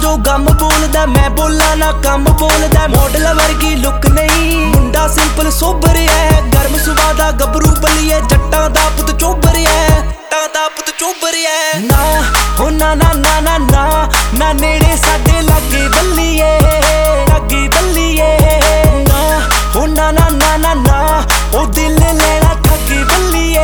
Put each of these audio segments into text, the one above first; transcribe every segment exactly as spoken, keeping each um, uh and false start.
जो गम बोलदा मैं बोला ना कम बोलदा मॉडल वर्गी लुक नहीं मुंडा सिंपल सोबर है गर्म सुभा दा गबरू बलिए जट्टां दा पुत चोबर है जट्टां दा पुत चोबर है ना हो ना ना ना ना ना ना नेड़े साडे लागे बल्लीए लागे बल्लीए ना हो ना ना ना ना ना ओ दिल लेना ठगी बल्लीए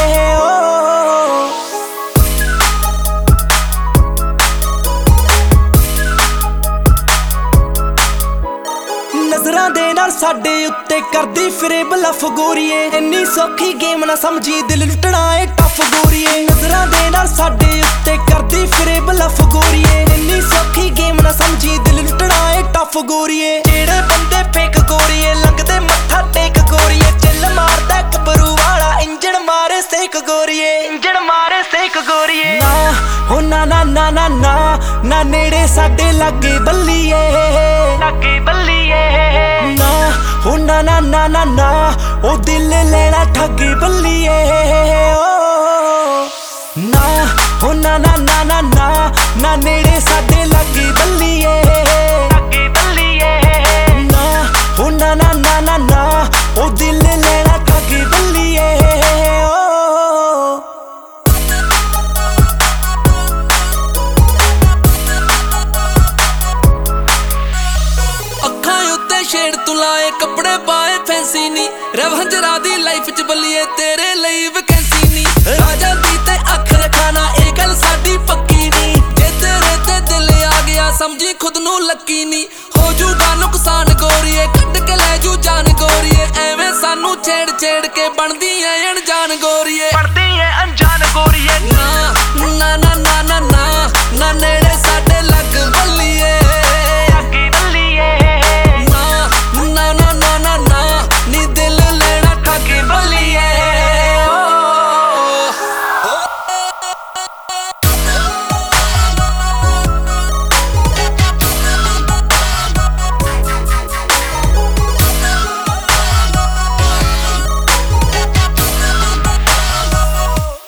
नजरां दे नाल साडे उत्ते करदी फिरे बलफ गोरीए इन्नी सौखी गेम ना समझी दिल लुटना ए टफ गोरीए नजरां दे नाल साडे उत्ते करदी फिरे बलफ गोरीए इन्नी सौखी गेम ना समझी दिल लुटना ए टफ गोरीए जेड़े बंदे फेक गोरीए लगदे मत्था टेक गोरीए चिल मारदा कबरू वाला इंजन मारे सेक गोरीए इंजन मारे सेक गोरीए ना हो ना ना ना ना ना ना नेड़े साडे लागे बल्लीए लागे बल्लीए ना हो ना ना ना ना ना ओ दिल लेना ठगी बल्लीए ना हो ना ना ना ना ना ना नेड़े साडे लागे बल्लीए लागे बल्लीए ना हो ना ना ना ना ना ओ दिल लेना ठगी बल्लीए शेड तू लाए कपड़े पाए फैंसी नी रवंजरा दी लाइफ च बल्लीए तेरे लई वैकेंसी नी राजा दी ते अख रखाना ए गल साडी पक्की नी जे तेरे ते दिल आ गया समझी खुद नू लकी नी हो जूगा नुकसान गोरीए कट के ले जू जान गोरीए एवें सानू छेड़ छेड़ के बनदी है अनजान गोरीए बनदी है अनजान गोरीए ना ना ना ना ना ना ना नेड़े साडे लग बल्लीए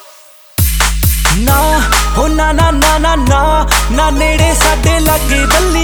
ना हो ना ना ना ना ना ना नेड़े साडे लागे